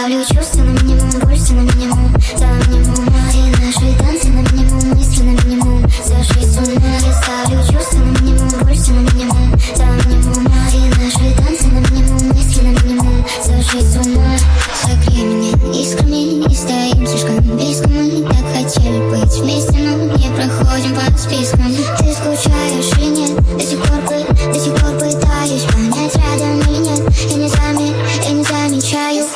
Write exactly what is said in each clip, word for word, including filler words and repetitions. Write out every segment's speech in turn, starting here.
ставлю чувства на минимум, пульсы на минимум, до минимума. И наши танцы на минимум, мысли на минимум, сошли с ума. Я ставлю чувства на минимум, пульсы на минимум, до минимума. И наши танцы на минимум, мысли на минимум, сошли с ума. Согрей меня искрами и стоим слишком близко. Мы так хотели быть вместе, но не проходим по спискам. Ты скучаешь или нет? До сих пор, до сих пор пытаюсь понять, рядом или нет. Я не замечаю, я не замечаю.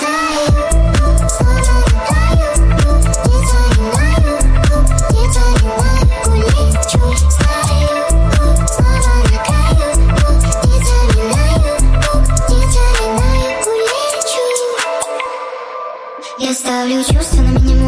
Я ставлю чувства на минимум.